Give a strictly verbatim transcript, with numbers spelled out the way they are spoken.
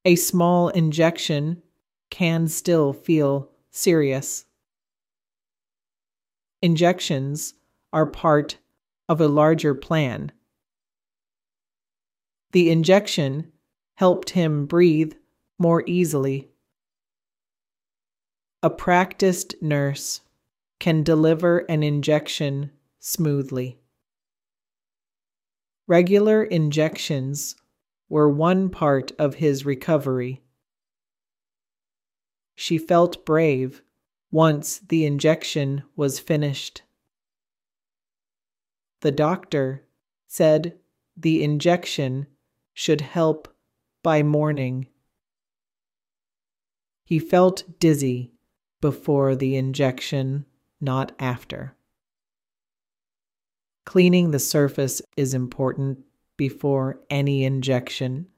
A small injection can still feel serious. Injections are part of a larger plan. The injection helped him breathe more easily. A practiced nurse can deliver an injection smoothly. Regular injections were one part of his recovery. She felt brave once the injection was finished. The doctor said the injection should help by morning. He felt dizzy before the injection, not after. Cleaning the surface is important before any injection.